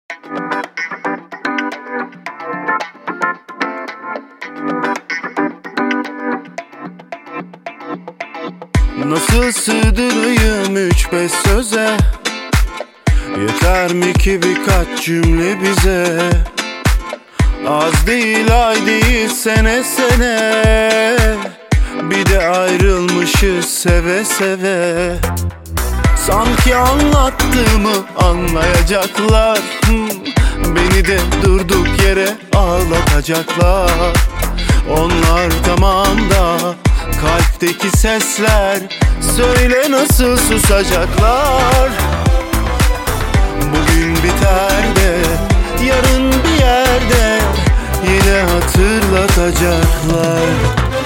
Nasıl sığdırayım 3-5 söze? Yeter mi ki birkaç cümle bize? Az değil ay değil sene sene, bir de ayrılmışız seve seve. Sanki anlattığımı anlayacaklar, beni de durduk yere ağlatacaklar. Onlar tamam da kalpteki sesler, söyle nasıl susacaklar? Bugün biter de yarın bir yerde yine hatırlatacaklar.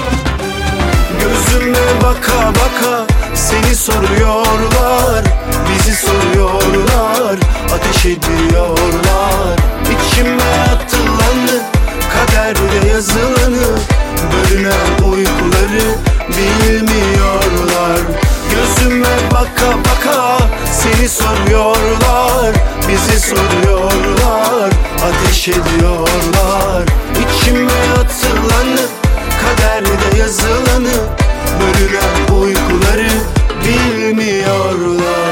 Gözüme baka baka seni soruyorlar, bizi soruyorlar, ateş ediyorlar. İçime atılanı, kaderde yazılanı, bölünen uykuları bilmiyorlar. Gözüme baka baka seni soruyorlar, bizi soruyorlar, ateş ediyorlar. İçime atılanı, kaderde yazılanı, bölünen uykuları bilmiyorlar.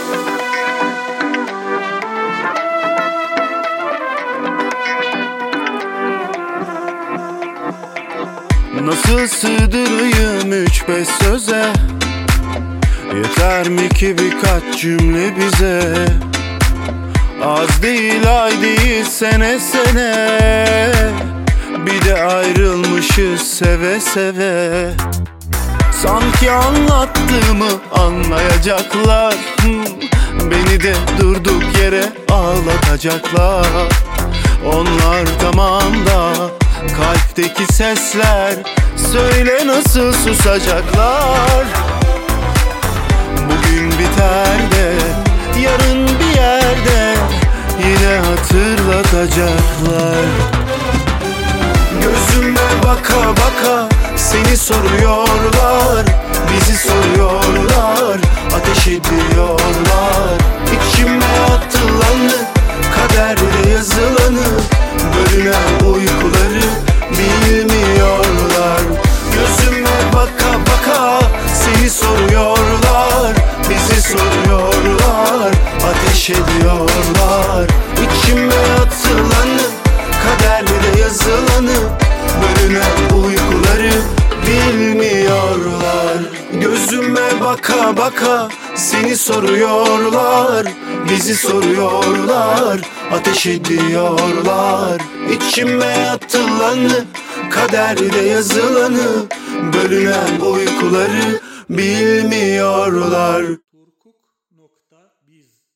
Nasıl sığdırayım 3-5 söze? Yeter mi ki birkaç cümle bize? Az değil ay değil sene sene, bir de ayrılmışız seve seve. Sanki anlattığımı anlayacaklar, beni de durduk yere ağlatacaklar. Onlar tamam da kalpteki sesler, söyle nasıl susacaklar? Bugün biter de yarın bir yerde yine hatırlatacaklar. Gözüme baka baka seni soruyorlar, bizi soruyorlar, ateş ediyorlar. İçime atılanı, kaderde yazılanı, bölünen uykuları bilmiyorlar. Gözüme baka baka seni soruyorlar, bizi soruyorlar, ateş ediyorlar. İçime atılanı, kaderde yazılanı, bölünen uykuları bilmiyorlar. Gözüme baka baka seni soruyorlar, bizi soruyorlar, ateş ediyorlar. İçime atılanı, kaderde yazılanı, bölünen uykuları bilmiyorlar.